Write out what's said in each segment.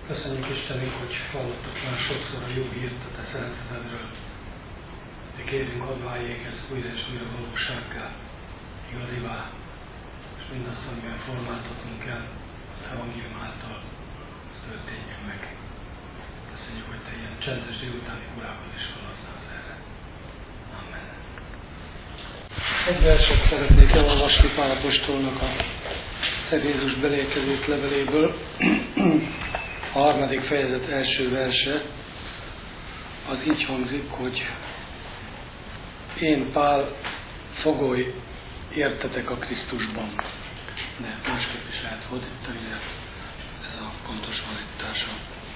Köszönjük Istenünk, hogy hallottuk már sokszor a jó hírt a te szeretetedről. De kérünk, hadd váljék ez újra és újra valósággá, igazivá, és mindazt, amivel formáltatunk el, az evangélium által, az történjön meg. Köszönjük, hogy te ilyen csendes délutáni órákat is hallasz erre. Amen. Egy verset szeretnék elolvasni Pál apostolnak a Jézus belékezők leveléből. A 3. fejezet első verse az így hangzik, hogy én, Pál, fogoly értetek a Krisztusban. De másképp is lehet fordítani, de ez a pontos fordítása.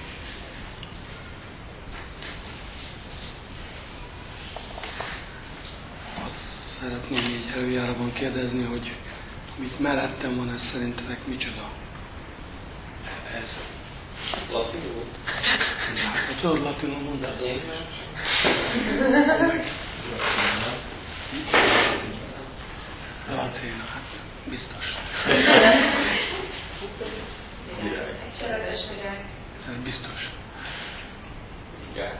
Azt szeretném így előjáróban kérdezni, hogy amit mellettem van, ez szerintetek micsoda? Ez. Latinul? Hát, tudod latinul mondani? Én Latina, hát biztos. Ez biztos. Igen.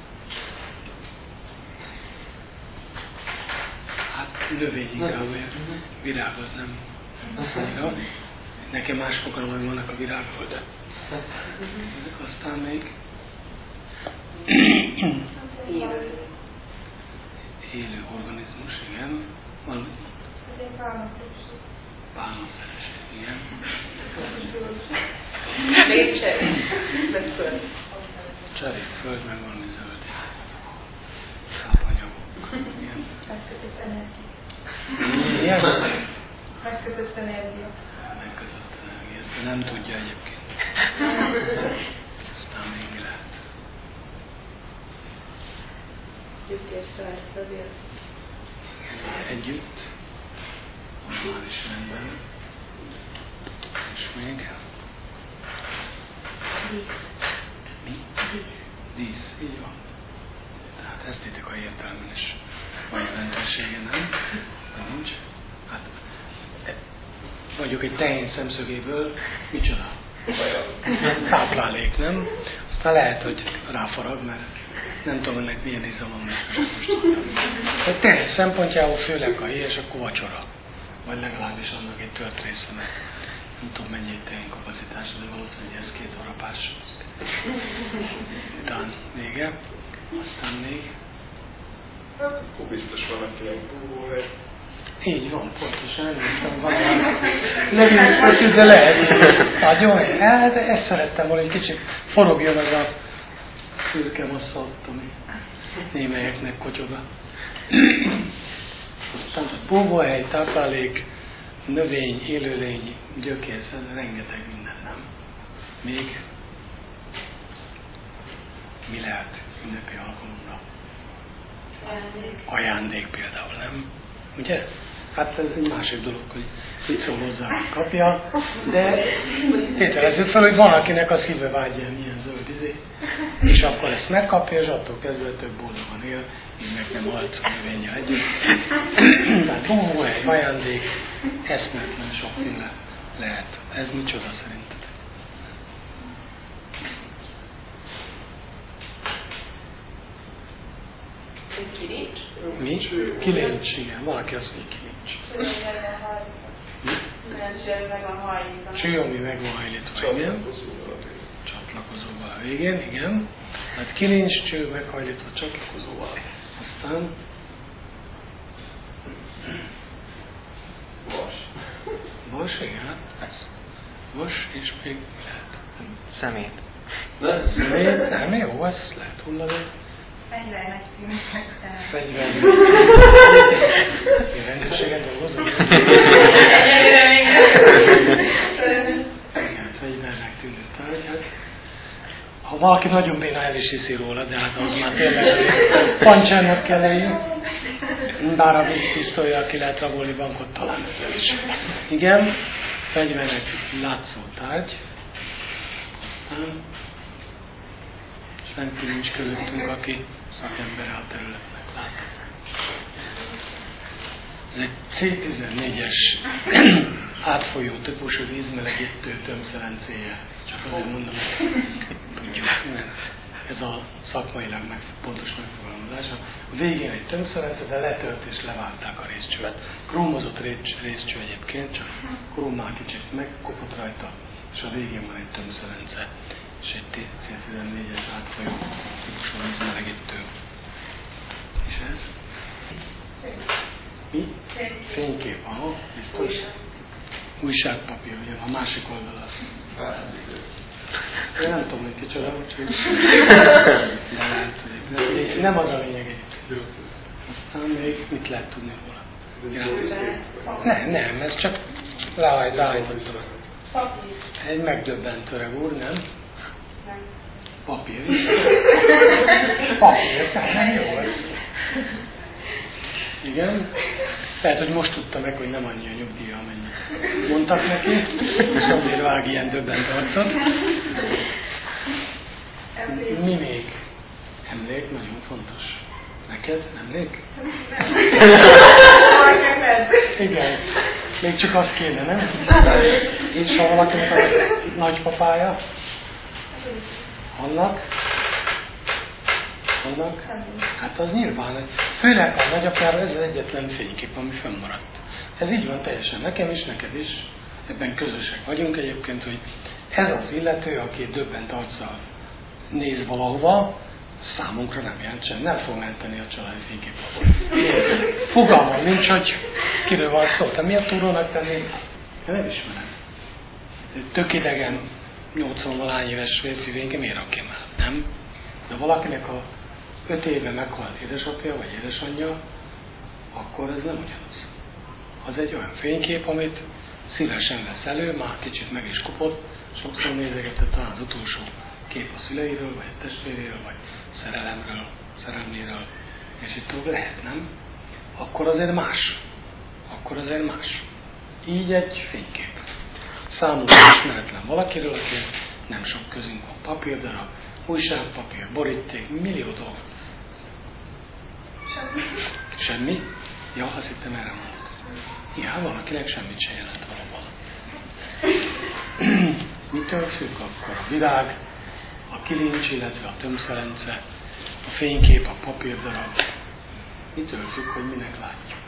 Hát növény inkább, virág az nem annyira. Nekem más fogalmai vannak a virágról, de aztán még élő organizmus, igen. Van pálmaszereség, igen. Még cserék. Cserékföld, meg valami zöld tápanyagok. Igen. Megkötött energia. Igen? Megkötött energia. Megkötött energia, ezt nem tudja egyébként. Aztán még mi lehet? Gyökés felszabél. Együtt. Már is rendben. És még? Mi? Dísz. Így van. Tehát esztétikai értelemben is van jelentősége, nem? De nincs. Hát, vagyok egy tehén szemszögéből, micsoda? Táplálék, nem? Aztán lehet, hogy ráfarag, mert nem tudom, ennek milyen íze van most. A tehén szempontjából főleg a héj és akkor vacsora. Vagy legalábbis annak egy tört része, mert nem tudom mennyi egy tehén kapacitás, de valószínűleg ez 2 harapás. Után vége. Aztán még. Akkor biztos van, akinek búvóhely. Így van, pontosan, emlékszem valami. Nem de lehet. Nagyon jó. Hát ezt szerettem volna, egy kicsit forogjon az a szürke massza ott, ami némelyeknek kocsoga. Aztán a búvóhely, táplálék, növény, élőlény, gyökész, ez rengeteg minden, nem? Még mi lehet ünnepi alkalomra? Ajándék például, nem? Ugye? Hát ez egy másik dolog, hogy mit szól hozzá, hogy kapja, de tételezzük fel, hogy van, akinek a szíve vágy ilyen zöld izé, és akkor ezt megkapja, és attól kezdve több boldogan él, így meg nem halt a növényel együtt. Tehát búvó, egy ajándék, eszméletlen sokféle lehet. Ez micsoda szerinted? Kirincs? Mi? Kilincs, igen. Valaki azt mondja, kilincs. Cső, ami meg van hajlítva, igen. Csatlakozóval a végén, igen. Hát kilincs, cső, meghajlítva, csatlakozóval. Aztán Vas. vas, igen. Vas, és még mi lehet? Szemét. Szemét, nem jó, az lehet hulladék. Fegyvernek tűnik. Fegyvernek. Én rendőrségen dolgozom. Egyelőre még nem. Igen, fegyvernek tűnő tárgyak. Ha valaki nagyon béna, el is hiszi róla, de hát az már tényleg pancsának kell eljön. Bár a vízpisztollyal ki lehet rabolni bankot, talán ezzel is. Igen, fegyvernek látszó tárgy. Aztán senki nincs közöttünk, aki szakembere a területnek lát. Ez egy C14-es átfolyó típusú vízmelegítő tömszelencéje. Csak azért mondom, hogy tudjuk, ez a szakmailag pontos megfogalmazása. A végén egy tömszörence, de letört és leválták a részcsövet. Krómozott részcső egyébként, csak krómmal kicsit megkopott rajta, és a végén van egy tömszörence, és egy C14-es átfolyó típusú vízmelegítő. És ez? Mi? Fénykép, aha, biztos. Újságpapír, ugye a másik oldala. Én nem tudom, hogy kicsoda, úgyhogy nem az a lényeg egy. Aztán még mit lehet tudni róla? Nem, ez csak ráhajtottam. Egy megdöbbent öreg úr, nem? Papír is. Papír, nem jó ez. Igen. Lehet, hogy most tudta meg, hogy nem annyi a nyugdíja, amennyit mondtak neki, és azért vág ilyen döbbent arcot. Mi még? Emlék, nagyon fontos. Neked? Emlék? Igen. Még csak azt kéne, nem? És ha valakinek a nagypapája? Annak? Hát az nyilván, főleg a nagyapjára ez az egyetlen fénykép, ami fönnmaradt. Ez így van teljesen nekem is, neked is, ebben közösek vagyunk egyébként, hogy ez az illető, aki döbbent arccal néz valahova, számunkra nem jelent sem, nem fogom eltenni a családi fényképlapot. Fogalmam nincs, hogy kiről van szó, te miért túrónak tenni? Én nem ismerem. Tök idegen 80-valány éves férfi fénykép, miért rakjam el? Nem? De valakinek a 5 éve meghalt édesapja vagy édesanyja, akkor ez nem ugyanaz. Az egy olyan fénykép, amit szívesen vesz elő, már kicsit meg is kopott, sokszor nézegetett, talán az utolsó kép a szüleiről, vagy a testvéréről, vagy szerelemről, szerelméről, és itt tovább lehet, nem? Akkor azért más. Így egy fénykép. Számunkra ismeretlen valakiről, aki nem sok közünk van, papírdarab, újságpapír, boríték, millió dolog. Semmi? Ja, azt hittem erre mondod. Ja, valakinek semmit se jelent valóban. Mitől függ akkor a virág, a kilincs, illetve a tömszörence, a fénykép, a papírdarab? Mitől függ, hogy minek látjuk?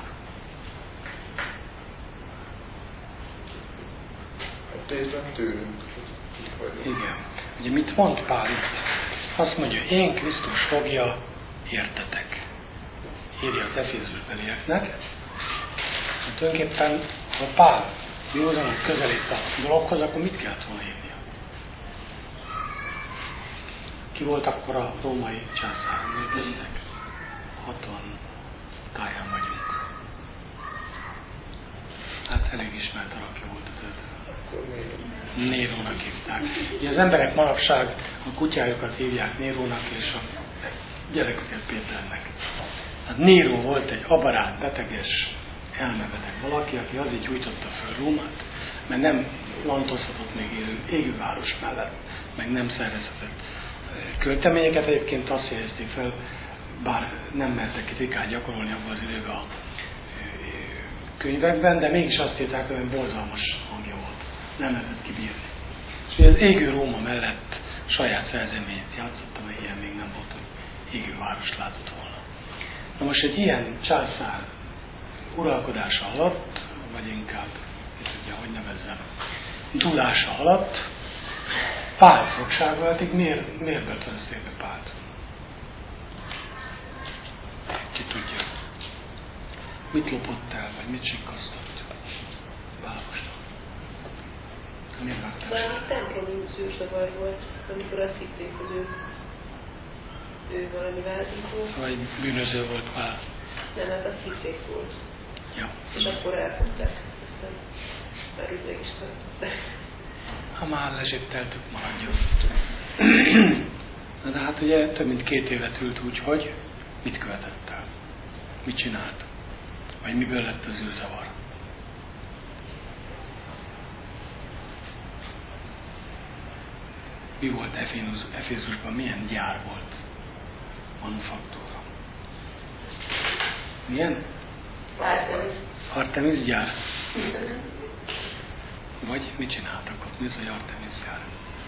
Hát részben tőlünk. Igen. Ugye mit mond Pál itt? Azt mondja, én Krisztus fogja, értetek. Írja az Efézusbelieknek. Hát tulajdonképpen, ha Pál józanul közelít a dologhoz, akkor mit kellett volna írnia? Ki volt akkor a római császár? Emlékeztek? 60 táján vagyunk. Hát elég ismert alapja volt az Nérónak hívták. Ugye az emberek manapság a kutyájukat hívják Nérónak, és a gyereküket Péternek. Hát Néró volt egy abarát, beteges, elmebeteg valaki, aki azért gyújtotta föl Rómát, mert nem lantozhatott még égőváros mellett, meg nem szervezhetett költeményeket. Egyébként azt jelezték fel, bár nem mertek kritikát gyakorolni abban az időben a könyvekben, de mégis azt írták, hogy borzalmas hangja volt. Nem lehetett kibírni. És ugye az égő Róma mellett saját szerzeményét játszottam, mert ilyen még nem volt, hogy égő várost látott volna. Na most egy ilyen császár uralkodása alatt, vagy inkább, ugye, hogy nevezzem, dulása alatt Pál fogságoltig miért börtönözték be Pált? Ki tudja. Mit lopott el, vagy mit sikkasztott? Pálosnak. Miért vágtál? Valami templomi zűrzavar volt, amikor azt hitték, hogy ő valami vádik volt. Vagy bűnöző volt Pál. Nem, hát azt hitték volt. Ja. És akkor elfogták. Aztán már úgy meg is tartották. Ha már lezsépteltük, maradjon. Na de hát ugye több mint 2 évet ült úgy, hogy mit követett el? Mit csinált? Vagy miből lett az űrzavar? Mi volt Efézusban? Milyen gyár volt? Manufaktúra. Milyen? Artemis. Artemis gyár. Vagy mit csináltak ott? Mi az, hogy Artemis jár?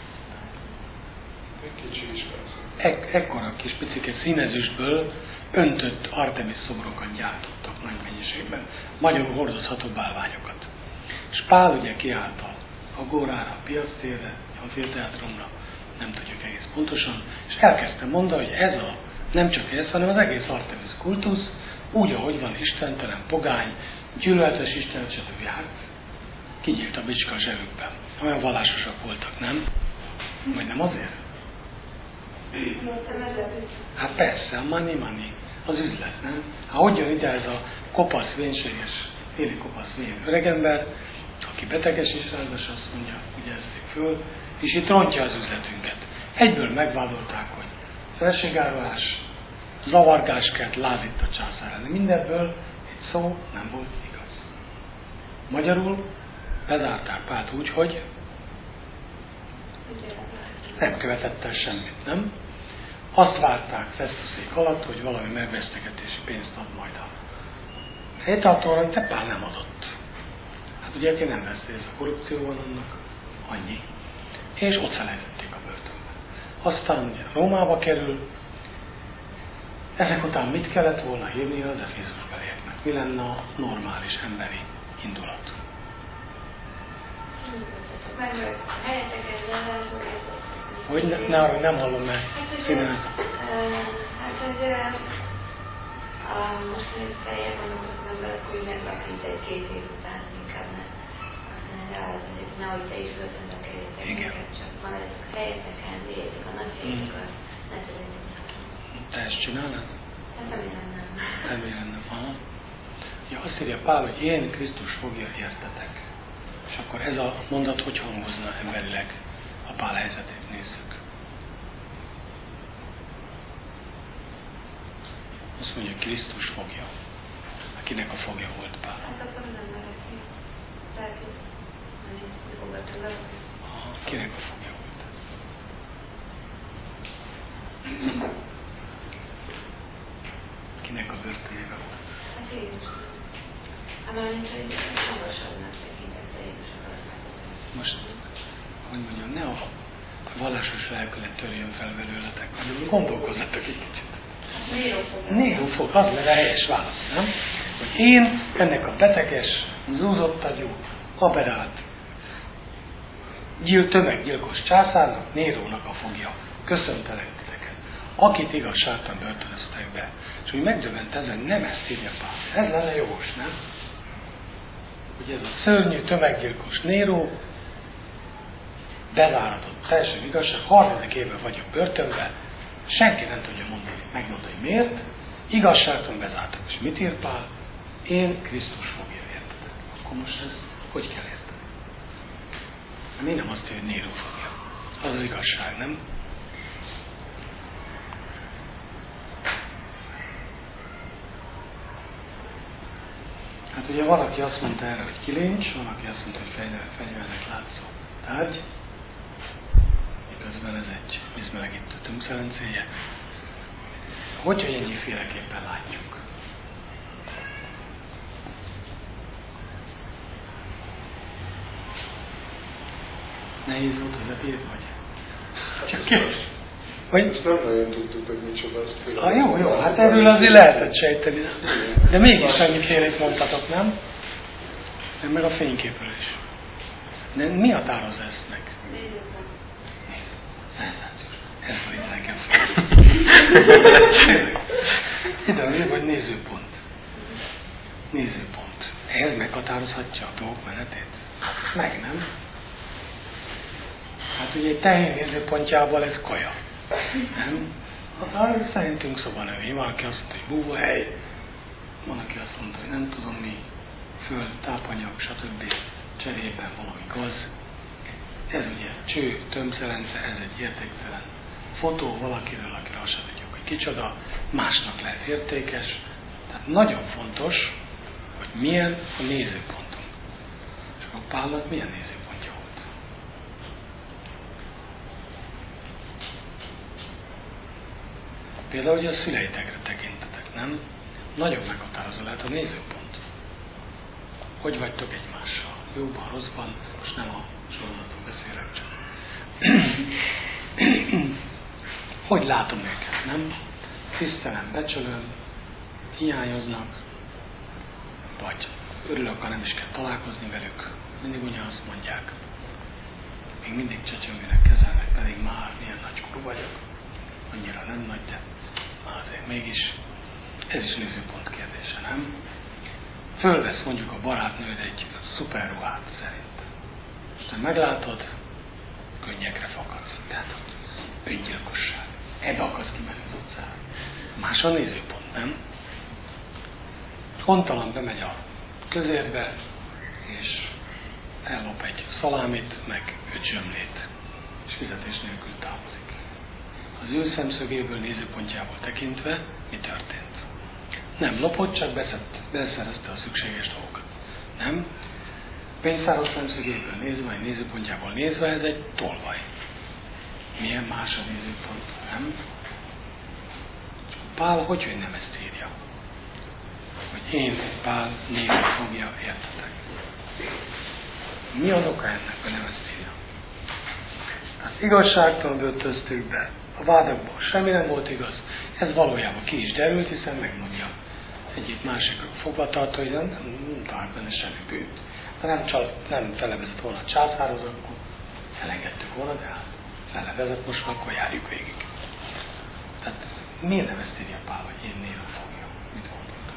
Egy kicsi is persze. Ekkora kis picike színezősből öntött Artemis szobrokat gyártottak nagy mennyiségben, magyarul hordozható bálványokat. És Pál ugye kiállt a Agórára, a piactérre, a Félteátrumra, nem tudjuk egész pontosan, és elkezdte mondani, hogy ez nem csak ez, hanem az egész Artemis kultusz, úgy, ahogy van istentelen, pogány, gyűlöletes Isten, stb. Hát kinyílt a bicska a zsebükben. Olyan vallásosak voltak, nem? Vagy nem azért? Hát persze, a money, az üzlet, nem? Hát hogy jön ide ez a kopasz, vénséges, félig kopasz, vén öregember, aki beteges is, ráadásul azt mondja, hogy ezzik föl, és itt rontja az üzletünket. Egyből megvádolták, hogy felségárolás, zavargás kelt, lázít a császár ellen. Mindebből egy szó nem volt igaz. Magyarul bezárták Pált úgy, hogy nem követett el semmit, nem? Azt várták Festuszék alatt, hogy valami megvesztegetési pénzt ad majd a helytartóra, de Pál nem adott. Hát ugye, aki nem vesz részt a korrupcióban, annak annyi. És ott szelejtették a börtönbe. Aztán ugye Rómába kerül, ezek után mit kellett volna hívni az Efézus belieknek? Mi lenne a normális emberi indulat? Hogy nem hallom meg színen. Hát, hogy most még feljebb vannak az emberek, hogy meglakít egy-két év után, inkább ne. Azt mondja, hogy nehogy te is börtönbe kerültek minket, csak van ezek a helyeteken, végezik a nagy helyeket, ne tudjuk. Te ezt csinálnád? Hát remélem nem. Remélem nem. Aha. Ja, azt írja Pál, hogy én Krisztus fogja, értetek. És akkor ez a mondat hogy hangozna emberileg, a Pál helyzetét nézzük. Azt mondja, Krisztus fogja. Akinek a fogja volt Pál? Hát akkor nem merek. Tehát, hogy fogadtunk el. Kinek a fogja volt? Kinek a börtönébe volt? Hát Jézus. Hát már nincs, hogy magasabbnak tekintette Jézus akarták. Most, hogy mondjam, ne a vallásos lelkület törjön fel belőletek, hanem gondolkozzatok egy kicsit. Néró fog, az lenne a helyes válasz, nem? Hogy én ennek a beteges, zúzott agyú, aberált, tömeggyilkos császárnak, Nérónak a fogja. Köszöntelek titeket. Akit igazságtalan börtönöztek be. És úgy megdöbbent ezen, nem ezt írja Pál. Ez lenne jogos, nem? Hogy ez a szörnyű, tömeggyilkos Néró bezáratott, teljesen igazság, 30 éve vagyok börtönben, senki nem tudja megmondani, hogy miért, igazságtalan bezártak. És mit ír Pál? Én Krisztus fogja, érted? Akkor most ez hogy kell érteni? Mi nem azt írja, hogy Néró fogja. Az az igazság, nem? Hát ugye valaki azt mondta erre, hogy kilincs, valaki azt mondta, hogy fegyvernek látszó tárgy, miközben ez egy vízmelegítő tömszelencéje. Hogyha ennyiféleképpen látjuk? Nehéz volt az epéd, vagy? Csak kérdés. Hogy? Ezt nem nagyon tudtuk, hogy micsoda. Jó, hát erről azért lehetett sejteni. De mégis annyifélét mondtatok, nem? Nem, meg a fényképről is. De mi határozza ezt meg? Ez van itt nekem fel. Ide vagy nézőpont. Nézőpont. Ez meghatározhatja a dolgok menetét? Meg nem. Hát ugye egy tehén nézőpontjából ez kaja. Nem? Szerintünk szobanövény. Van, aki azt mondta, hogy búvahely. Van, aki azt mondta, hogy nem tudom mi. Föld, tápanyag, stb. Cserében valami gaz. Ez ugye cső, tömszelence, ez egy értéktelen fotó valakiről, akire azt sem tudjuk, hogy kicsoda, másnak lehet értékes. Tehát nagyon fontos, hogy milyen a nézőpontunk. És a Pálnak milyen nézőpontja volt? Például, hogy a szüleitekre tekintetek, nem? Nagyon meghatározó lehet a nézőpont. Hogy vagytok egymással? jóban, rosszban, most nem a sorozatról beszélek csak. Hogy látom őket, nem? Tisztelem, becsülöm, hiányoznak, vagy örülök, ha nem is kell találkozni velük, mindig ugyanazt mondják. Még mindig csecsemőnek kezelnek, pedig már milyen nagykorú vagyok, annyira nem nagy, de azért mégis ez is nézőpont kérdése, nem? Fölvesz mondjuk a barátnőd egy szuper ruhát szerint. És te meglátod, könnyekre fakadsz. Tehát öngyilkosság. Ebbe akarsz kimenni az utcára. Más a nézőpont, nem? Hontalan bemegy a közérbe, és ellop egy szalámit, meg 5 zsömlét, és fizetés nélkül távozik. Az ő szemszögéből, nézőpontjából tekintve mi történt? Nem lopott, csak beszerezte a szükséges dolgokat. Nem? Pénztáros szemszögéből nézve, vagy nézőpontjából nézve, ez egy tolvaj. Milyen más a nézőpont, nem? Pál, hogy nem ezt írja? Hogy én, Pál, néven fogja, értetek. Mi az oka ennek, hogy nem ezt írja? Az igazságtalan börtöztük be. A vádakból semmi nem volt igaz. Ez valójában ki is derült, hiszen megmondja egyik másikról fogvatartó, hogy nem talált benne semmi bűnt. Ha nem felevezett volna a császárhoz, akkor elengedtük volna, de felevezett, most akkor járjuk végig. Tehát miért nem ezt írja Pál, hogy én néven fogja? Mit gondoltok?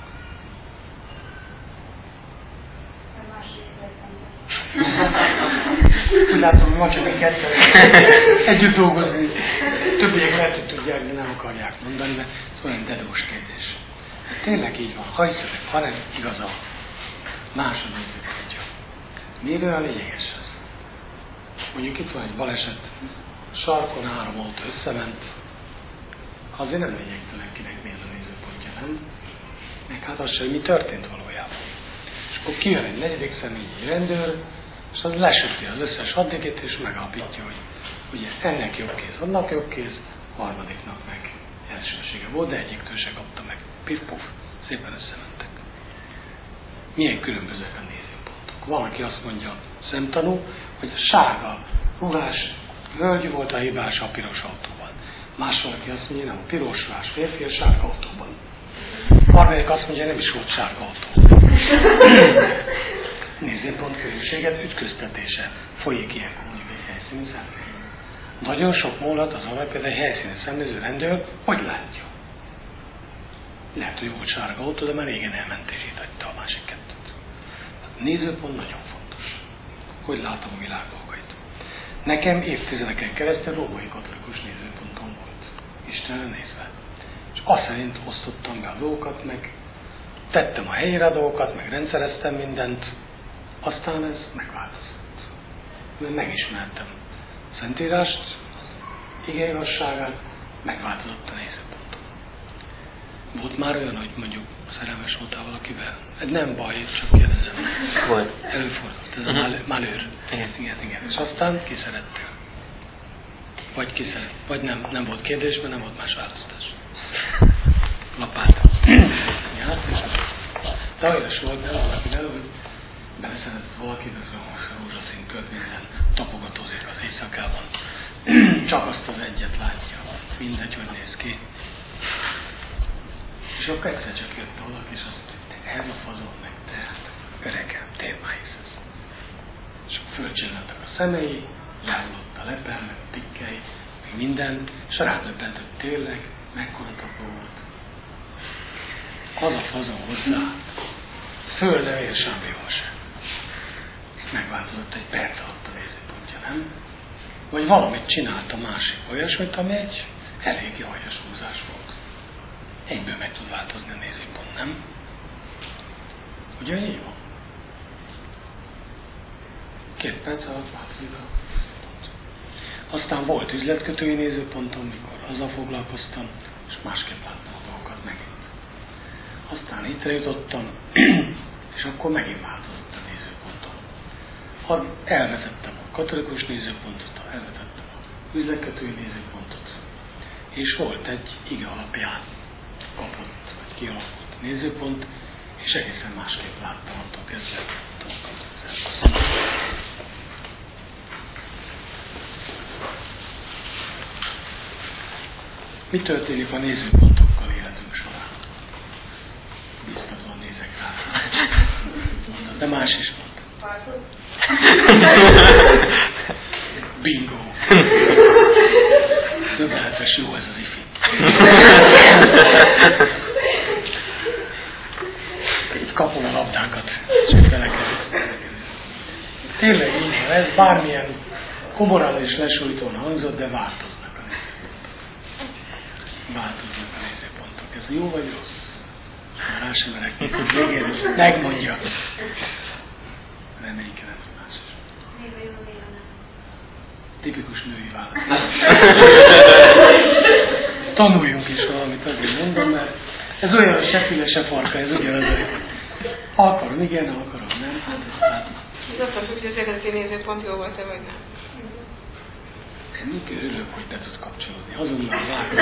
Úgy látom, hogy ma csak egy kettő együtt dolgozni. Többiek lehet, hogy tudják, de nem akarják mondani, mert ez olyan dedós kérdés. Hát tényleg így van. Ha hiszedek, ha nem igaz a második egy. Miért olyan lényeges ez? Mondjuk itt van egy baleset, sarkon 3 autó összement, azért nem lényegtelen kinek mi ez a nézőpontja, nem? Meg hát az sem, mi történt valójában. És akkor kijön egy 4. személyi rendőr, és az lesüti az összes addigét, és megállapítja, hogy ugye ennek jobb kéz, annak jobb kéz, harmadiknak meg elsősége volt, de egyiktől se kapta meg. Piff-puff, szépen összementek. Milyen különbözőek a nézőpontok. Van, aki azt mondja, szemtanú, hogy a sárga ruhás hölgy volt a hibás a piros autóban. Más valaki azt mondja, nem, a piros ruhás férfi a sárga autóban. Harmadik azt mondja, nem is volt sárga autó. Nézőpont különbséget ütköztetése folyik ilyenkor mondjuk egy helyszíni szemlél. Nagyon sok múlhat az arra, például egy helyszíni szemléző rendőr, hogy látja. Lehet, hogy volt sárga autó, de már régen elment és itt hagyta a másik kettőt. A nézőpont nagyon fontos. Hogy látom a világ dolgait. Nekem évtizedeken keresztül római katolikus nézőpontom volt. Istenre nézve. És azt szerint osztottam be a dolgokat, meg tettem a helyére a dolgokat, meg rendszereztem mindent. Aztán ez megváltozott. Mert megismertem a Szentírást, ige igazságát, megváltozott a nézőpontom. Volt már olyan, hogy mondjuk szerelmes voltál valakivel? Ez nem baj, csak kérdezem. Volt. Előfordult, ez a malőr. Igen. És aztán ki szerettél? Vagy ki szeret? Vagy nem volt kérdés, mert nem volt más választás. Lapát. De olyan is volt, nem valakivel, hogy beleszeretett valaki, de rózsaszín költ minden tapogatózik az éjszakában. Csak azt az egyet látja. Mindegy, hogy néz ki. És akkor egyszer csak jött valaki, és azt mondta, ez a fazon meg te, öregem, tényleg már hiszesz. És akkor fölcsillantak a szemei, járulott a lepel, meg a tikkei, meg minden, és rádöbbent, hogy tényleg mekkora tapó volt. Az a fazon hozzá, föl ne ér semmihoz sem. Megváltozott egy perc alatt a nézőpontja, nem? Vagy valamit csinált a másik olyasmit, ami egy eléggé aljas húzás volt. Egyből meg tud változni a nézőpont, nem? Ugye így van? 2 perc alatt változik a nézőpont. Aztán volt üzletkötői nézőpontom, mikor azzal foglalkoztam, és másképp láttam a dolgokat megint. Aztán itt jutottam, és akkor megint változott a nézőpontom. Elvezettem a katolikus nézőpontot, elvezettem az üzletkötői nézőpontot, és volt egy ige alapján kapott, vagy kialakult nézőpont, és egészen másképp láttam attól kezdve dolgokat. Mi történik a nézőpontokkal életünk során? Biztosan nézek rá. De más is mondta. Bingo! Döbbenetes jó ez az ifi. Itt kapom a labdákat. Tényleg így van, ez bármilyen komoran és lesújtóan hangzott, de változnak a nézőpontok. Változnak a nézőpontok. Ez jó vagy rossz? Már rá sem merek, hogy végén megmondja. Reménykedem más is. Tipikus női válasz. Tanuljunk is valamit, azért mondom, mert ez olyan, hogy se füle, se farka, ez ugyanaz. Ha akarom, igen, ha akarom, nem. Hát ez attól függ, hogy az eredeti nézőpont jó volt-e, vagy nem. Én mindig örülök, hogy be tudsz kapcsolódni. Azonnal vágom.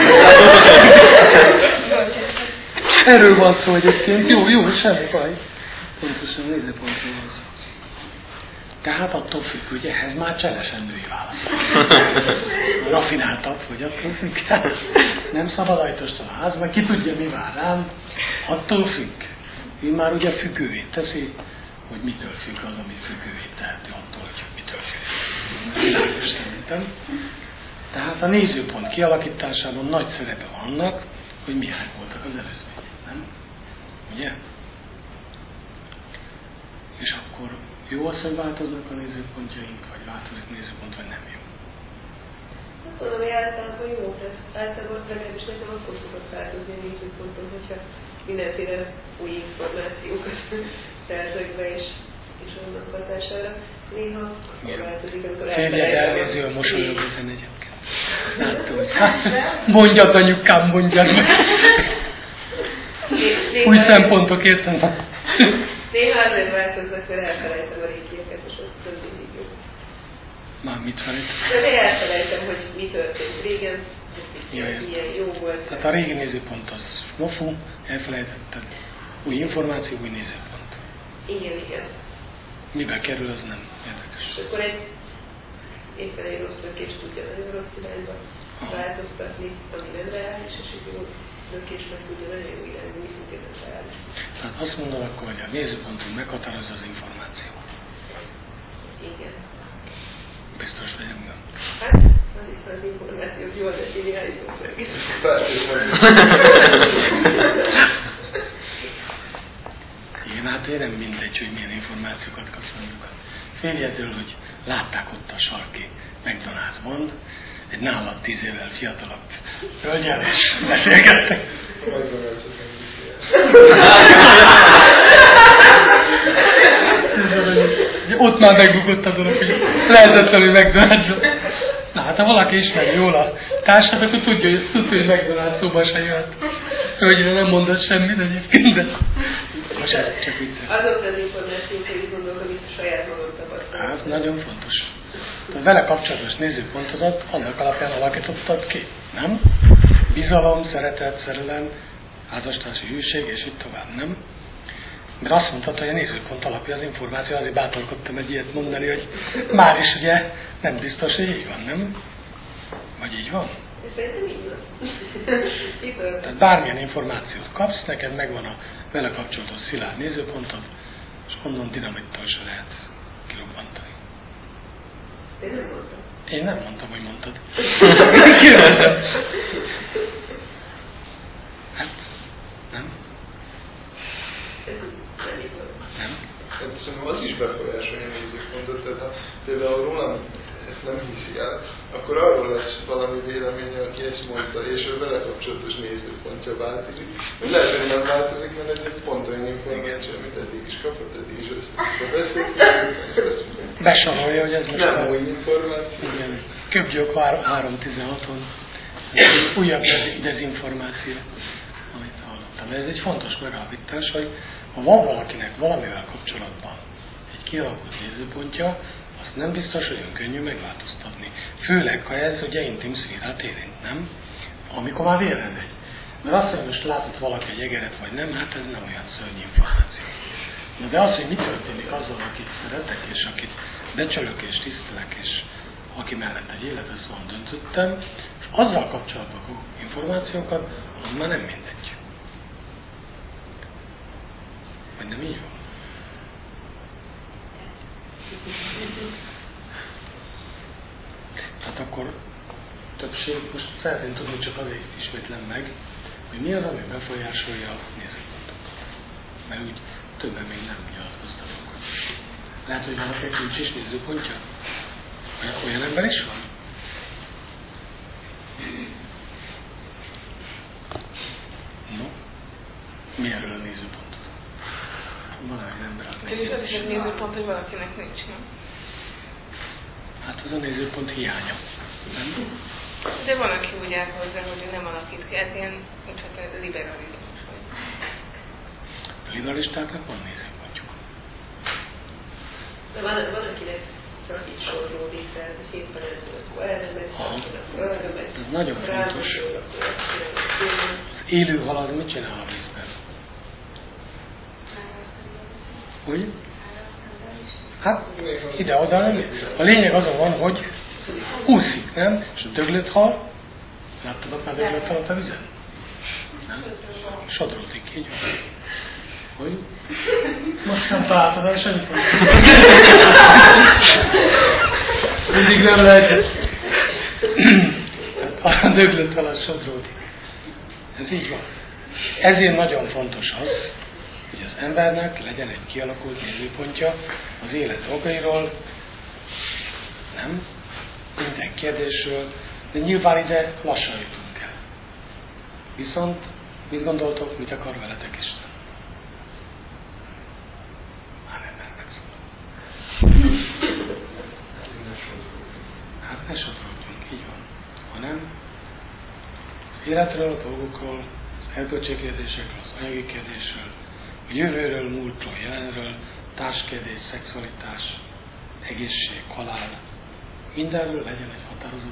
Erről van szó egyébként. Jó, semmi baj. Pontosan nézőpontról van szó. Tehát attól függ, hogy ehhez már cselesen női válasz. Rafináltabb, hogy attól függ. Nem szabad ajtóstól a házban, ki tudja, mi vár rám. Attól függ. Én már ugye függővé teszi, hogy mitől függ az, ami függővé teheti attól, hogy mitől függ. Világos szerintem. Tehát a nézőpont kialakításában nagy szerepe van annak, hogy milyen voltak az előzmények, nem? Ugye? És akkor jó az, hogy változnak a nézőpontjaink, vagy változik nézőpont, vagy nem jó? Azt mondom, hogy általában jó, tehát általában legalábbis nekem akkor szokott változni a nézőponton, hogyha mindenféle új információkat szerzek be, és annak hatására. Néha változik, amikor Férjed elnéző a mosolyog ezen egyébként. Mondjad, anyukám, mondjad meg. Új szempontok értem. Néha azért változnak, mert elfelejtem a régieket, és azt több mindig jó. Már mit felejtem? De elfelejtem, hogy mi történt régen, ilyen jó volt. Tehát a régi nézőpont az mofu, elfelejtetted. Új információ, új nézőpont. Igen. Mibe kerül, az nem érdekes. És akkor éppen egy rossz lökés tudja nagyon rossz irányba változtatni, ami nem reális, és egy jó lökés meg tudja nagyon jó irányba, mi szintén nem reális. Tehát azt mondom akkor, hogy a nézőpontunk meghatározza az információt. Igen. Biztos vagyok, nem? Hát, az itt az információt jól definiáljuk meg. Igen, hát én nem mindegy, hogy milyen információkat kapsz mondjuk. Férjedről, hogy látták ott a sarki McDonald'sban, egy nálad 10 évvel fiatalabb hölgyel, és beszélgettek. Ott már megbukott a dolog, hogy lehetetlenül McDonald's. Na hát, ha valaki ismeri jól a társat, akkor tudja, hogy McDonald's szóba se jöhet. Hölgyre nem mondott semmit egyébként, de most ez csak vicces. Azok az információk, hogy gondolok, amit saját magam tapasztaltam. Hát, nagyon fontos. A vele kapcsolatos nézőpontodat annak alapján alakítottad ki, nem? Bizalom, szeretet, szerelem, házastársi hűség, és így tovább, nem? Mert azt mondtad, hogy a nézőpont alapja az információ, azért bátorkodtam egy ilyet mondani, hogy már is ugye nem biztos, hogy így van, nem? Vagy így van? Szerintem így van. Tehát bármilyen információt kapsz, neked megvan a vele kapcsolatos szilárd nézőpontod, és onnan dinamittal se lehet kirobbantani. Én nem mondtam. Én nem mondtam, hogy mondtad. Kérdezem. Hát, nem? Nem? Szerintem az is befolyásolja a nézőpontot, tehát például rólam ezt nem hiszi el, akkor arról lesz valami véleménye, aki ezt mondta, és ő vele kapcsolatos nézőpontja változik. Lehet, hogy nem változik, mert ez pont olyan információ, amit eddig is kapott, eddig is össze. Besorolja, hogy ez most nem új információ. Igen. Köbgyök 3.16-on. Újabb dezinformáció, amit hallottam. Ez egy fontos megállapítás, hogy ha van valakinek valamivel kapcsolatban egy kialakult nézőpontja, azt nem biztos, hogy olyan könnyű megváltoztatni. Főleg, ha ez ugye intim szférát érint, nem? Amikor már vérre megy. Mert azt, hogy most látott valaki egy egeret, vagy nem, hát ez nem olyan szörnyű információ. Na de az, hogy mi történik azzal, akit szeretek, és akit becsülök és tisztelek, és aki mellett egy életre szóval döntöttem, és azzal kapcsolatban információkat, az már nem mindegy. Vagy nem így van? Hát akkor többség, most szeretném tudni, csak azért ismétlem meg, hogy mi az, ami befolyásolja a nézőpontokat. Mert úgy többen még nem nyilatkoztatok. Lehet, hogy valakinek nincs is nézőpontja? Olyan ember is van? No? Mi erről a nézőpontot? Valamilyen ember az nézőpont. Ez is egy nézőpont, hogy valakinek nincs, nem? Hát az a nézőpont hiánya. Nem? De van, aki úgy áll hozzá, hogy nem alakít ki, hát ilyen, úgyhogy liberalizmus. A liberalistáknak van nézőpontjuk. De van akinek csak így sorolódik, tehát hétben erre megy, ez nagyon fontos. Az élő halad mit csinál a vízben? Úgy? Hát ide-oda nem. A lényeg azon van, hogy úszik, nem? És a döglött hal, láttad már döglött halat a vizen? Nem? Sodródik, így van. Hogy? Most nem találtad el semmit? Mindig nem lehet. A döglött halat sodródik. Ez így van. Ezért nagyon fontos az, hogy az embernek legyen egy kialakult nézőpontja az élet dolgairól, nem? Minden kérdésről, de nyilván ide lassan jutunk el. Viszont, mit gondoltok, mit akar veletek Isten? Már nem megszólal. Hát ne sodródjunk, így van. Hanem az életről, a dolgokról, az erkölcsi kérdésekről, az anyagi kérdésről, a jövőről, múltról, jelenről, társkérdés, szexualitás, egészség, halál, mindenről legyen egy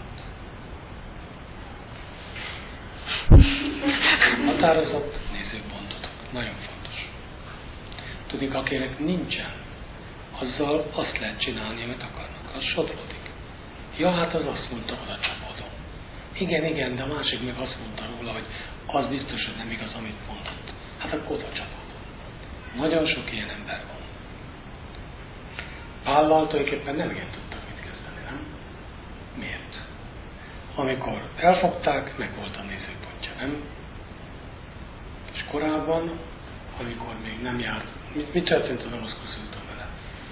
határozott nézőpontotok. Nagyon fontos. Tudjuk, akinek nincsen, azzal azt lehet csinálni, amit akarnak. Az sodródik. Ja, hát az azt mondta, oda csapodom. Igen, de a másik meg azt mondta róla, hogy az biztos, hogy nem igaz, amit mondott. Hát akkor oda csapodom. Nagyon sok ilyen ember van. Pállal tulajdonképpen nem igen tudtak mit kezdeni, nem? Miért? Amikor elfogták, meg volt a nézőpontja, nem? És korábban, amikor még nem járt, mi történt a Damaszkusz úton vele?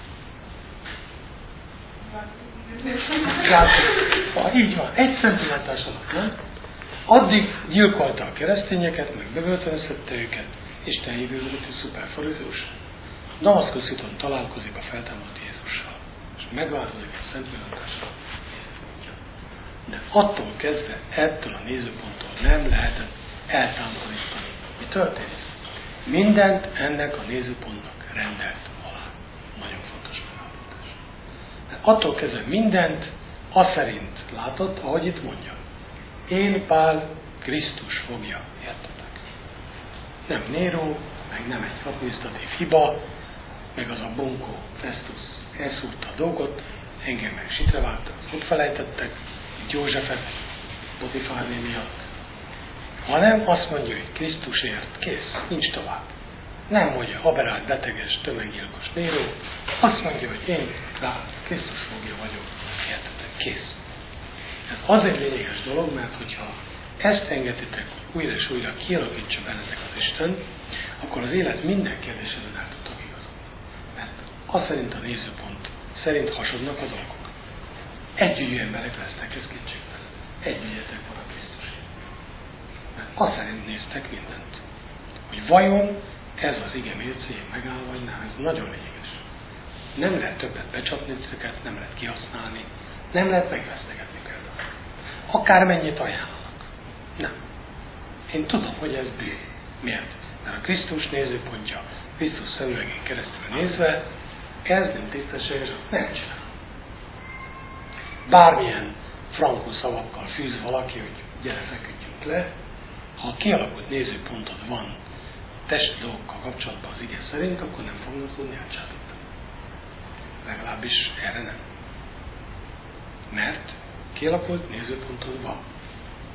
Így van, egy centilátás alatt, nem? Addig gyilkolta a keresztényeket, meg bebörtönözhette őket, Isten hívő volt egy szuperfarizós. Damaszkusz úton találkozik a feltámadt Jézussal, és megváltozik a szentpillantással. De attól kezdve, ettől a nézőponttól nem lehetett eltávolítani. Mi történik? Mindent ennek a nézőpontnak rendelt alá. Nagyon fontos megállapítás. Attól kezdve mindent azt szerint látott, ahogy itt mondja. Én Pál Krisztus fogja, értetek? Nem Néró, meg nem egy adminisztratív hiba, meg az a Bonkó Festus elszúrta a dolgot, engem meg sitrevágtak, ott felejtettek, itt Józsefet, Potifárné miatt. Hanem azt mondja, hogy Krisztusért, kész, nincs tovább. Nem mondja, aberált, beteges, tömeggyilkos Néró, azt mondja, hogy én rá Krisztus fogja vagyok, értetek, kész. Ez azért lényeges dolog, mert hogyha ezt engeditek, újra és újra kialakítsa bennetek az Isten, akkor az élet minden kérdésében el tudtok igazolni. Mert az szerint a nézőpont szerint hasonlnak a dolgok. Együgyű emberek lesznek, ez kétségben. Együgyetek van a Krisztus. Mert azt szerint néztek mindent. Hogy vajon ez az ige mércéjén megáll, vagy nem, ez nagyon lényeges. Nem lehet többet becsapni őket, nem lehet kihasználni, nem lehet megvesztegetni például. Akármennyit ajánlanak. Nem. Én tudom, hogy ez bűn. Miért? Mert a Krisztus nézőpontja, Krisztus szemüvegén keresztül nézve, ez nem tisztességes, nem csinál. Bármilyen frankó szavakkal fűz valaki, hogy gyere, feküdjünk le, ha a kialakult nézőpontod van testi dolgokkal kapcsolatban az ige szerint, akkor nem fognak tudni elcsábítani. Legalábbis erre nem. Mert kialakult nézőpontod van.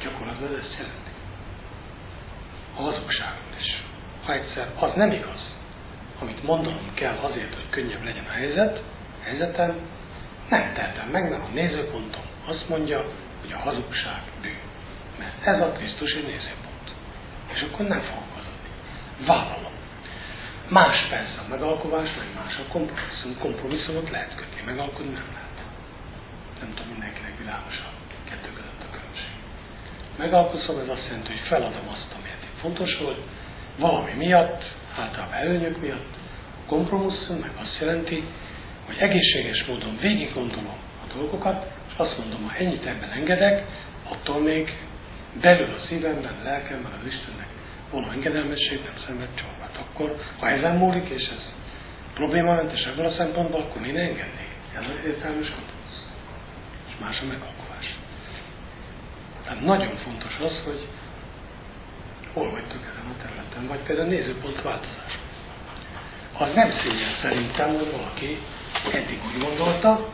Gyakorlatilag ez ezt jelenti. A hazugságról is. Ha egyszer az nem igaz, amit mondanom kell azért, hogy könnyebb legyen a helyzetem, nem tehetem meg, mert a nézőpontom azt mondja, hogy a hazugság bűn. Mert ez a Krisztusi nézőpont. És akkor nem fogok hazudni. Vállalom. Más persze a megalkovás, meg más a kompromisszum. Kompromisszumot lehet kötni, megalkodni nem lehet. Nem tudom, mindenkinek világos a kettő között a különbség. Megalkoszom, ez azt jelenti, hogy feladom azt, ami eddig fontos volt, valami miatt, általában előnyök miatt. A kompromisszum meg azt jelenti, hogy egészséges módon végig gondolom a dolgokat, és azt mondom, ha ennyit ebben engedek, attól még belül a szívemben, a lelkemben, az Istennek való engedelmesség nem szenved csorbát. Akkor, ha ezen múlik, és ez problémamentes ebből a szempontból, akkor én engednék. Ez az értelmes kompromisszum. És más a megalkovás. Tehát nagyon fontos az, hogy hol vagytok ezen a területen, vagy például nézőpont változás. Az nem szégyen szerintem, hogy valaki eddig úgy gondolta,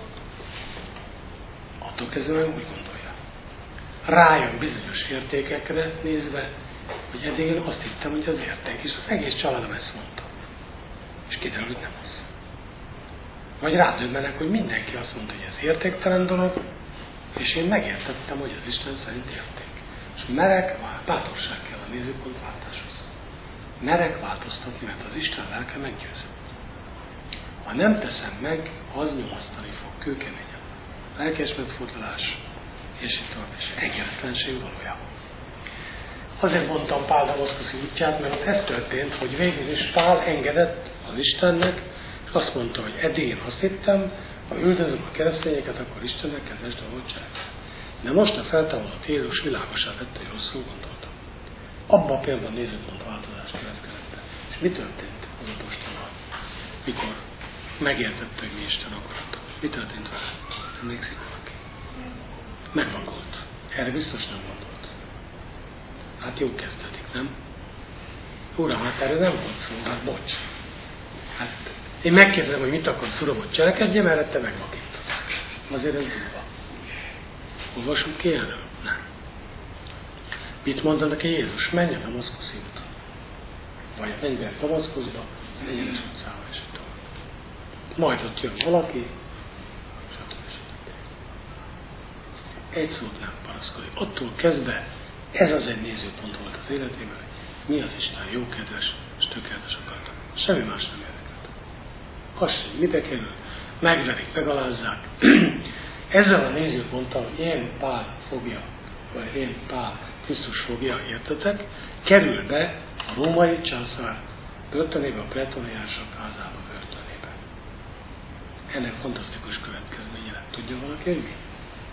attól kezdve úgy gondolja. Rájön bizonyos értékekre nézve, hogy eddig én azt hittem, hogy az érték, és az egész családom ezt mondta. És kiderül, hogy nem az. Vagy rádöbbenek, hogy mindenki azt mondta, hogy ez értéktelen dolog, és én megértettem, hogy az Isten szerint érték. És merek, bátorság kell a nézőpontváltáshoz. Merek változtatni, mert az Isten lelke meggyőző. Ha nem teszem meg, az nyomasztani fog kőkeményen. Lelkiismeretfordulás, és itt tovább, és engedetlenség valójában. Azért mondtam Pál damaszkuszi útját, mert ott ez történt, hogy végül is Pál engedett az Istennek, és azt mondta, hogy eddig én azt hittem, ha üldözöm a keresztényeket, akkor Istennek kedves dolgot cselekedni. De most a feltámadott Jézus világosá tette, hogy rosszul gondoltam. Abban a pillanatban nézőpontváltozás következett. És mi történt az apostolnal? Mikor megértette, hogy mi Isten akarata. Mi történt vele? Emlékszik valaki? Megvakult. Erre biztos nem gondolt. Hát jó kezdődik, nem? Uram, hát erre nem volt szó, hát bocs. Hát én megkérdezem, hogy mit akarsz, Uram, hogy cselekedjem, erre te megvakítasz. Azért ez durva. Olvasunk ki erről? Nem. Mit mondta neki Jézus? Menj a damaszkuszi úton. Vagy menj be a Damaszkuszba, menj az utcába, és itt tovább. Majd ott jön valaki, stb. Egy szót nem paraszkodik. Attól kezdve ez az egy nézőpont volt az életében, hogy mi az Isten jó, kedves és tökéletes akarata. Semmi más nem érdekelt. Az sem, mibe kerül, megverik, megalázzák. Ezzel a nézőponttal, hogy én Pál fogja, vagy én Pál Krisztus fogja, értetek, kerül be a római császár börtönébe, a pretoriánusok házába börtönébe. Ennek fantasztikus következménye lett. Tudja valaki, hogy mi?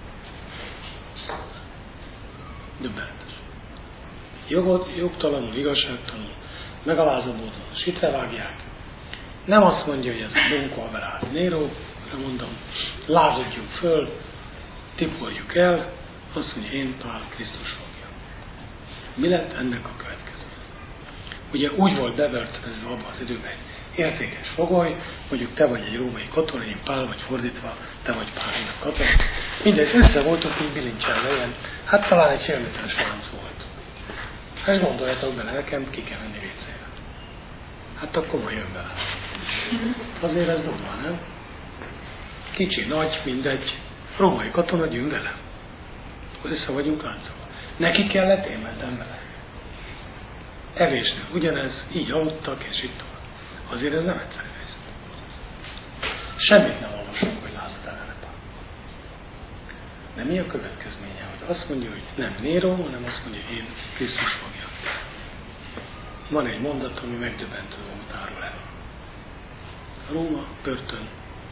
Döbbenetes. Jogtalanul, igazságtalanul, megalázó módon sitre vágják. Nem azt mondja, hogy ez a Bunko Averár Nero, hanem mondom, lázadjuk föl, tipoljuk el, azt mondja, én Pál Krisztus fogja. Mi lett ennek a következő? Ugye úgy volt bebörtönözve abban az időben egy értékes fogoly, mondjuk te vagy egy római katona, én Pál, vagy fordítva, te vagy Pál, én a katona. Mindegy, össze voltunk így bilincselve, ilyen, hát talán egy félméteres lánc volt. Hát gondoljatok bele, nekem ki kell menni vécére. Hát akkor ma jön bele. Azért ez durva, nem? Kicsi, nagy, mindegy. Római katona, gyűn velem. Össze vagyunk láncolva. Neki kellett, én mentem vele. Evésnél ugyanez, így aludtak, és itt tovább. Azért ez nem egyszerű helyzet. Semmit nem olvasunk, hogy lázad ellene Pál. De mi a következménye? Hogy azt mondja, hogy nem Néró, hanem azt mondja, hogy én Krisztus fogja. Van egy mondat, ami megdöbbentő volt árul el. Róma, börtön,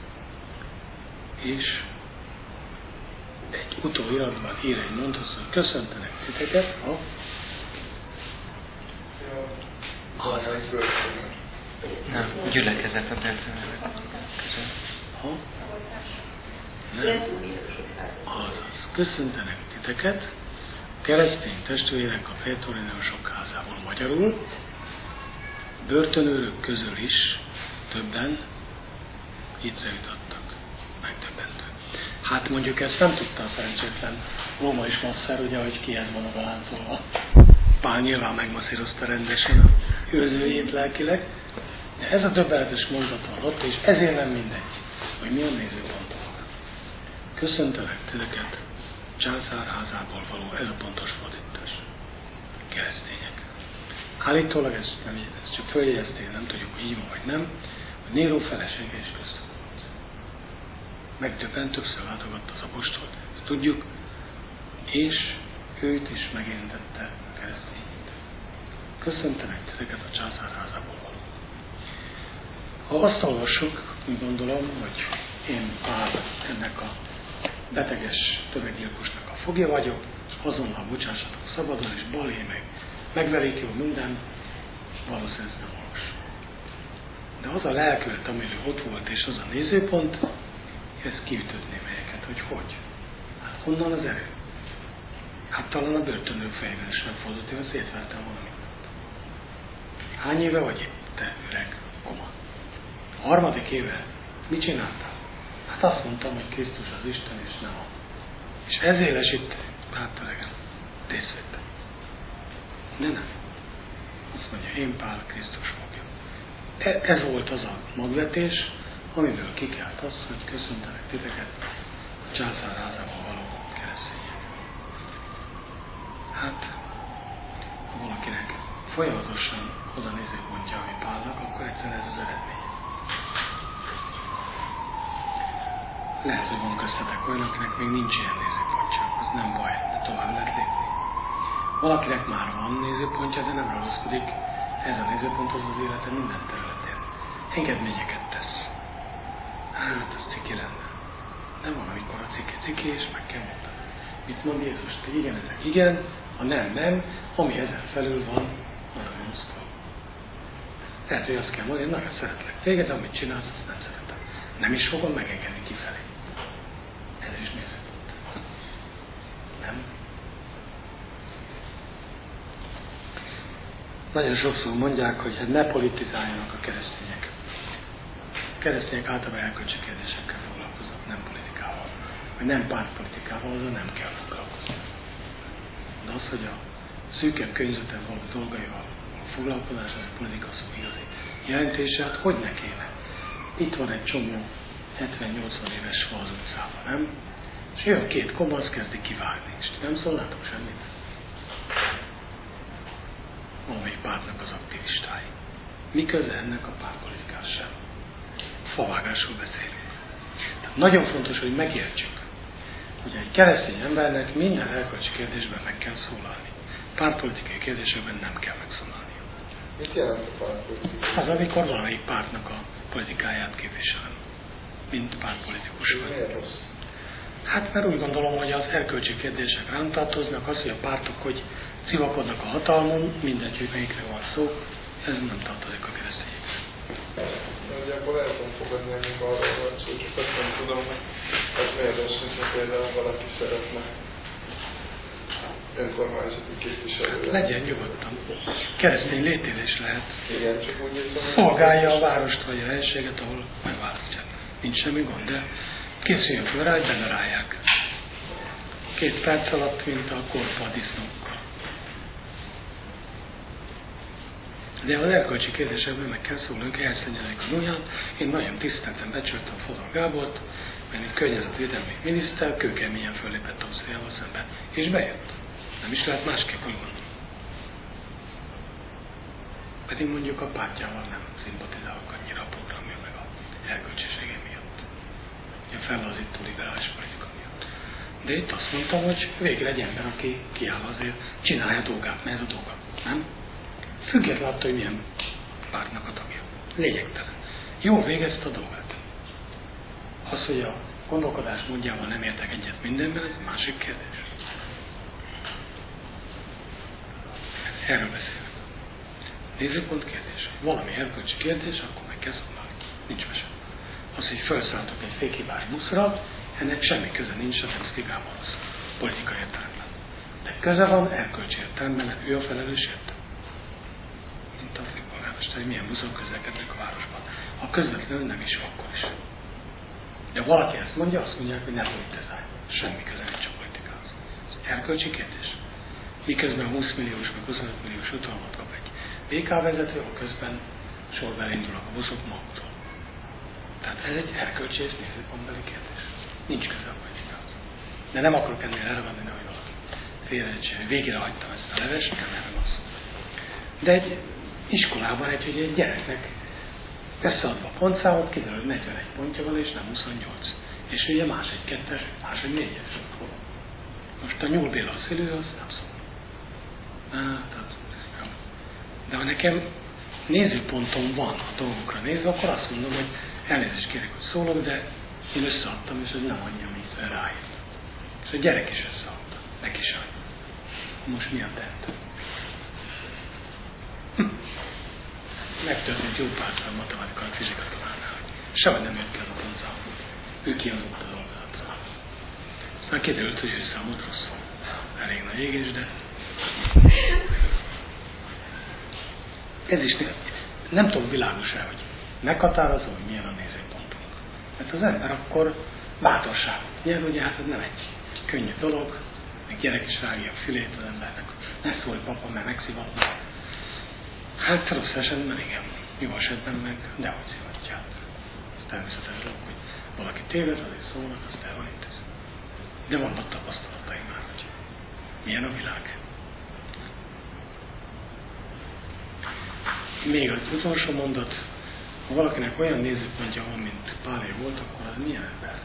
és egy utóiratban ír egy mondat, hogy köszöntenek titeket a nem, gyülekezet a börtönnek. Azaz, köszöntenek titeket a keresztény testvérek a pretoriánusok házából. Magyarul börtönőrök közül is többen hitre jutottak. Megdöbbentő. Hát mondjuk ezt nem tudta a szerencsétlen Róma is masszár, ugye, hogy kihez van oda láncolva. Pál nyilván megmasszírozta rendesen a őrzőjét lelkileg, de ez a döbbenetes mondat van ott, és ezért nem mindegy, hogy mi a nézőpontunk. Köszöntelek titeket császár házából való, ez a pontos fordítás. Keresztények. Állítólag ez csak följegyezték, nem tudjuk, hogy így van vagy nem, hogy Néró felesége is köztük volt. Megdöbbent, többször látogatta az apostolt, ezt tudjuk, és őt is megérintette a keresztényét. Köszöntenek titeket a császár házából való. Ha azt olvassuk, úgy gondolom, hogy én Pál ennek a beteges tömeggyilkosnak a fogja vagyok, és azonnal bocsássatok szabadon, és balé megverik jó minden, valószínűleg nem olvasom. De az a lelkület, amiről ott volt, és az a nézőpont, ez kiütötné melyeket, hogy? Hát honnan az erő? Hát talán a börtönök fejében is megfordult, én szétvertem valamit. Hány éve vagy itt, te öreg koma? A 3. éve mit csináltál? Hát azt mondtam, hogy Krisztus az Isten, és nem a. És ez élesít, hát öregem, tészvétel. De nem. Azt mondja, én Pál, Krisztus fogja. Ez volt az a magvetés, amiből kikelt az, hogy köszöntelek titeket a császár házában való keresztények. Hát, ha valakinek folyamatosan az a nézőpontja, ami Pálnak, akkor egyszerűen ez az eredmény. Lehet, hogy van köztetek olyan, akinek még nincs ilyen nézőpontja, az nem baj, de tovább lehet lépni. Valakinek már van nézőpontja, de nem ragaszkodik ez a nézőponthoz az élete minden területén. Engedményeket tesz. Hát, az ciki lenne. De van, amikor a ciki, és meg kell mondani. Mit mond Jézus? Te igen, ezek igen, a nem, ami ezen felül van, arra nem szól. Lehet, hogy azt kell mondani, én nagyon szeretlek téged, de amit csinálsz, azt nem szeretem. Nem is fogom megengedni kifelé. Ez is nézőpont. Nem? Nagyon sokszor mondják, hogy hát ne politizáljanak a keresztények. A keresztények általában erkölcsi kérdésekkel foglalkoznak, nem politikával. Vagy nem pártpolitikával, azzal nem kell foglalkozni. De az, hogy a szűkebb környezeten való dolgaival a foglalkozás, az a politika szó igazi jelentése, hát hogy ne kéne? Itt van egy csomó 70-80 éves fa az utcában, nem? És jön 2 komasz, kezdi kivágni, és nem szólnátok semmit? Valamelyik pártnak az aktivistái. Mi köze ennek a pártpolitikás sem? Favágásról beszélünk. Tehát nagyon fontos, hogy megértsük, hogy egy keresztény embernek minden erkölcsi kérdésben meg kell szólalni. Pártpolitikai kérdésekben nem kell megszólalni. Mit jelent a pártpolitika? Az, amikor valamelyik pártnak a politikáját képviselem, mint pártpolitikus vagy. Miért rossz? Hát mert úgy gondolom, hogy az erkölcsi kérdések rám tartoznak, az, hogy a pártok, hogy civakodnak a hatalmon, mindegy, hogy melyikre van szó, ez nem tartozik a keresztényekre. Nagyjából el tudom fogadni, amikor arra van szó, csak azt nem tudom, hogy ez miért rossz, hogyha például valaki szeretne önkormányzati képviselő. Legyen nyugodtan. Keresztény létélés lehet. Igen, csak úgy érzem, szolgálja a várost vagy a helységet, ahol megválasztják. Nincs semmi gond, de készüljön fel rá, hogy bedarálják. 2 perc alatt, mint a korpa a disznókkal. De az erkölcsi kérdésekben meg kell szólnunk, elszennyelik a Dunán. Én nagyon tiszteltem, becsültem Fodor Gábort, mert itt környezetvédelmi miniszter, kőkeményen föllépett Ausztriával szemben, és bejött. Nem is lehet másképp úgy gondolni. Pedig mondjuk a pártjával nem szimpatizálok annyira a programja meg a erkölcsisége miatt. A fellazító liberális politika miatt. De itt azt mondtam, hogy végre egy ember, aki kiáll azért, csinálja dolgát, mert ez a dolga. Nem? Függetlenül attól, hogy milyen pártnak a tagja. Lényegtelen. Jól végezte a dolgát. Az, hogy a gondolkodás módjával nem értek egyet mindenben, ez egy másik kérdés. Erről beszélünk. Nézőpont kérdés. Valami erkölcsi kérdés, akkor meg kell szólni. Nincs mese. Az, hogy felszálltok egy fékhibás buszra, ennek semmi köze nincs a Demszki Gáborhoz. Politikai értelemben. De köze van erkölcsi értelemben, ő a felelős érte. Mint a főpolgármester, hogy milyen buszok közlekednek a városban. Ha közvetlenül nem is, akkor is. De valaki ezt mondja, azt mondják, hogy ne politizálj. Semmi köze nincs a politikához. erkölcsi kérdés. Miközben 20 milliós, meg 25 milliós jutalmat kap egy PK vezető, közben sorba elindulnak a buszok maguktól. Tehát ez egy erkölcsi és nézőpontbeli kérdés. Nincs köze a politikához. De nem akarok ennél elragadni, nehogy valaki félreértsen. Végére hagytam ezt a levest, nem erre van szó. De egy iskolában egy gyereknek összeadva a pontszámot, kiderül, hogy 41 pontja van, és nem 28. És ugye más egy 2-es, más egy 4-es. Most a Nyúl Béla a szülő, az nem szól. De ha nekem nézőpontom van a dolgokra nézve, akkor azt mondom, hogy elnézést kérek, hogy szólok, de én összeadtam, és ez nem annyi, amit ráírt. És a gyerek is összeadta, neki is annyi. Most mi a tehető? Megtörtént jó párszor a matematikán, fizikatanárnál. Sehogy nem jött ki az a pontszám. Ő kiadott a dolgozatra. Aztán kiderült, hogy ő számolt rosszul. Elég nagy égés, de... Ez is nem tudom világos-e, hogy meghatározó, hogy milyen a nézőpontunk. Mert az ember akkor bátorságot nyer, ugye hát ez nem egy könnyű dolog, meg gyerek is rágja a fülét az embernek, ne szólj papa, mert megszivatnak. Hát rossz esetben igen, jó esetben meg dehogy szivatják. Ez természetes dolog, hogy valaki téved, azért szólnak, azt el van intéz. De vannak tapasztalataim már, hogy milyen a világ. Még az utolsó mondat, ha valakinek olyan nézőpontja van, mint Pálé volt, akkor az milyen ember?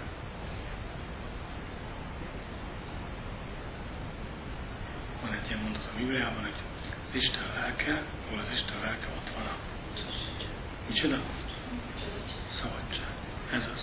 Van egy ilyen mondat a Bibliában, hogy az Isten lelke, hol az Isten lelke, ott van a... Micsoda? Szabadság. Ez az.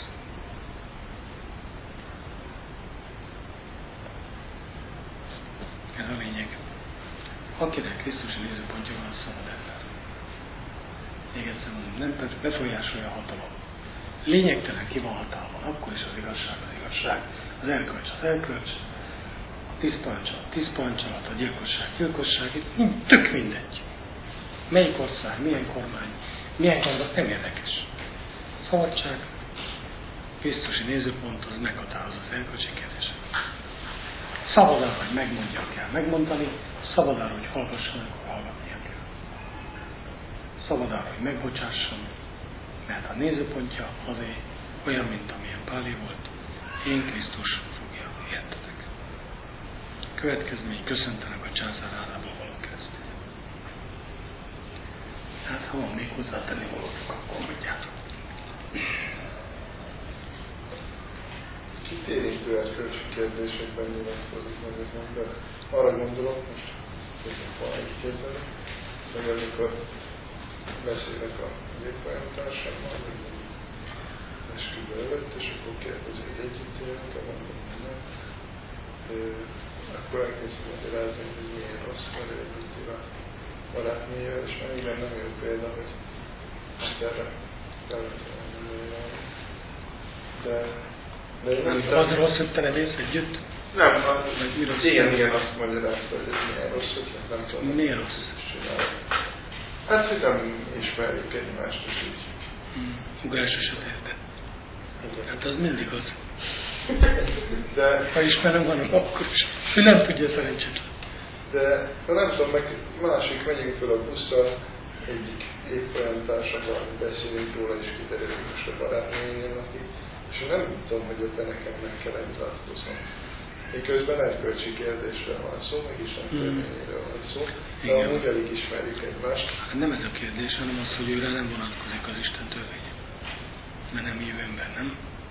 Ez a lényeg. Akinek Krisztusi nézőpontja van, a szabad ember. Még egyszer mondom, nem befolyásolja a hatalom. Lényegtelen ki van hatalma, akkor is az igazság, az erkölcs, a 10 parancsolat, a gyilkosság, itt tök mindegy. Melyik ország, milyen kormány, milyen gondolat, nem érdekes. Szabadság, Krisztusi nézőpont, az meghatározza az erkölcsi kérdéseket. Szabad arra, hogy megmondja, kell megmondani, szabad arra, hogy hallgassanak, akkor hallgatnia kell. Szabad arra, hogy megbocsásson, mert a nézőpontja azért olyan, mint amilyen Pálé volt, én Krisztus fogja, értetek. Következmény, köszöntenek a császár állából való keresztény. Hát, ha van még hozzátenni valótok, akkor mondjátok. Kitérintő erkölcsi kérdésekben nyilatkozik meg az ember. Arra gondolok, most van egy kérdeni, hogy amikor beszélek a végfolyamtársammal, hogy esküvő előtt, és akkor kérdezi, hogy együtt élünk-e, mondom, nem. Akkor elkezdtem magyarázni, hogy milyen rossz, mert együtt él a barátnőjével, és mennyiben nem jó példa, hogy erre de én nem az rossz, hogy te nem élsz együtt? Nem, ilyen azt magyarázta, hogy ez milyen rossz, hogy nem tudom. Milyen rossz? Hát, hogy nem ismerjük egymást, és így. Ugrásra se teheted. Hát az mindig az. De... Ha ismerem valamit, akkor is. Ő nem tudja szerencsét. De nem tudom, meg másik, megyünk fel a busszal, egyik évfolyamtársammal beszélünk róla, és kiderül, hogy most a barátnőjén aki. És én nem tudom, hogy ott nekem meg kell nyilatkoznom. Miközben erkölcsi kérdésről van szó, meg Isten törvényéről van szó, de amúgy elég ismerjük egymást. Hát nem ez a kérdés, hanem az, hogy őre nem vonatkozik az Isten törvénye. Mert nem jó ember, nem?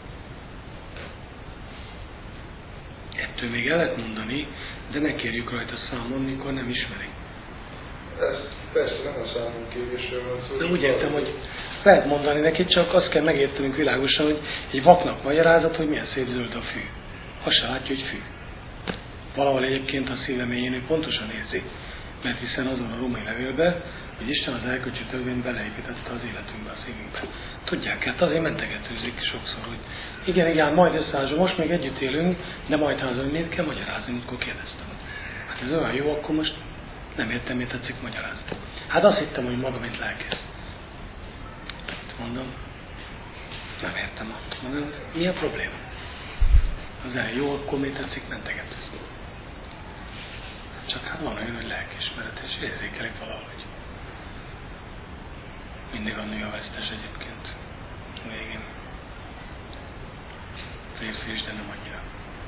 Ettől még el lehet mondani, de ne kérjük rajta számon, mikor nem ismeri. Ez persze nem a számon kérésről van szó. De úgy értem, hogy lehet mondani neki, csak azt kell megértenünk világosan, hogy egy vaknak magyarázat, hogy milyen szép zöld a fű. Azt se látja, hogy fű. Valahol egyébként a szíve mélyén ő pontosan érzi, mert hiszen azon a római levélben, hogy Isten az erkölcsi törvényt beleépítette az életünkbe, a szívünkbe. Tudják, hát azért mentegetőzik sokszor, hogy igen, majd összeállzom, most még együtt élünk, de majd házon miért kell magyarázni, amikor kérdeztem. Hát ez olyan jó, akkor most nem értem, miért tetszik magyarázni. Hát azt hittem, hogy maga, mint lelkész. Mondom, nem értem azt. Mondom, mi a probléma? Az el jó, akkor miért tetszik mentegetőzni? és érzékelik valahogy. Mindig a nő a vesztes egyébként a végén. Férfi is, de nem annyira.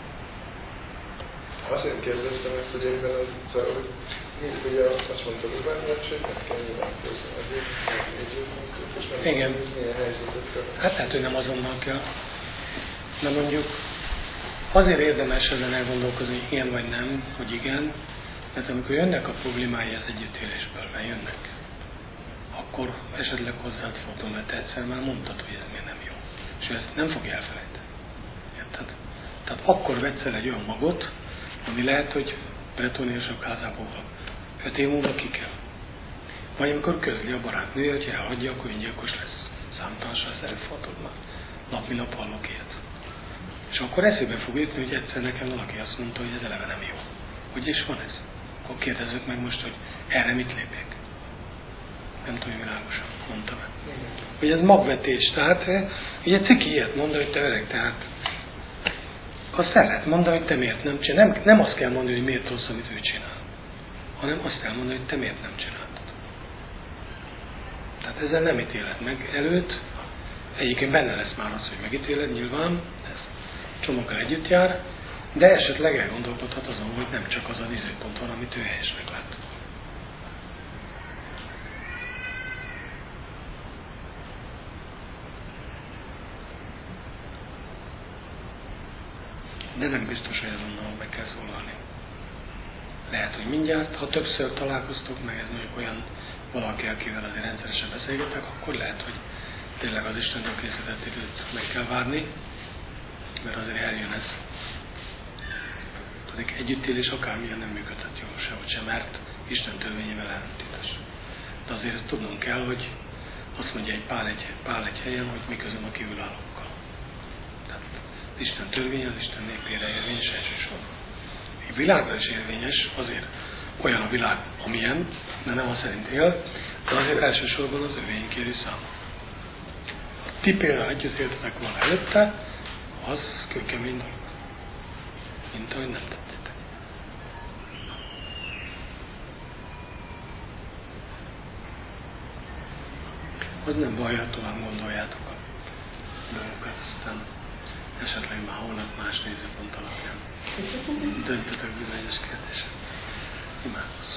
Azért kérdeztem ezt, hogy egyben az utca, hogy mindig ugye azt mondtad, hogy bármilyenségnek kell nyilatkozni, azért nézzük, és nem igen. Milyen helyzetet kell. Hát lehet, hogy nem azonnal kell. De mondjuk azért érdemes ezen elgondolkozni, igen vagy nem, hogy igen, mert amikor jönnek a problémái az együttélésből, mert jönnek, akkor esetleg hozzád fordul, mert egyszer már mondtad, hogy ez miért nem jó. És ő ezt nem fogja elfelejteni. Érted? Tehát akkor vetsz el egy olyan magot, ami lehet, hogy betonérsok házából 5 év múlva ki kell. Vagy amikor közli a barátnője, hogy elhagyja, akkor öngyilkos lesz. Számtalanság ez előfordul már. Nap mint nap hallok ilyet. És akkor eszébe fog jutni, hogy egyszer nekem valaki azt mondta, hogy ez eleve nem jó. Hogy is van ez? Akkor kérdezzük meg most, hogy erre mit lépjek. Nem tudom, világosan mondtam. Hogy ez magvetés, tehát ugye ciki ilyet mondani, hogy te öreg, tehát azt el lehet mondani, hogy te miért nem csinálod. Nem azt kell mondani, hogy miért rossz, amit ő csinál, hanem azt kell mondani, hogy te miért nem csinálod. Tehát ezzel nem ítéled meg előtt. Egyébként benne lesz már az, hogy megítéled, nyilván, ez csomaggal együtt jár, de esetleg elgondolkodhat azon, hogy nem csak az a nézőpont van, amit ő helyesnek lát. De nem biztos, hogy azonnal meg kell szólalni. Lehet, hogy mindjárt, ha többször találkoztok, meg ez mondjuk olyan valaki, akivel azért rendszeresen beszélgetek, akkor lehet, hogy tényleg az Istentől készített időt meg kell várni, mert azért eljön ez. Tudjuk, együttélés akármilyen nem működhet jól sehogy sem, mert Isten törvényével ellentétes. De azért ezt tudnunk kell, hogy azt mondja egy Pál egy helyen, hogy mi közön a kívülállókkal. Tehát az Isten törvény az Isten népére érvényes elsősorban. A világra is érvényes, azért olyan a világ, amilyen, de nem az szerint él, de azért elsősorban az övéink éri számon. A ti például együtt éltetek volna előtte, az kőkemény dolog. Mint ahogy nem tettétek. Az nem baj, ha tovább gondoljátok a dolgokat, aztán esetleg már holnap más nézőpont alapján döntötök bizonyos kérdések. Imádkozz!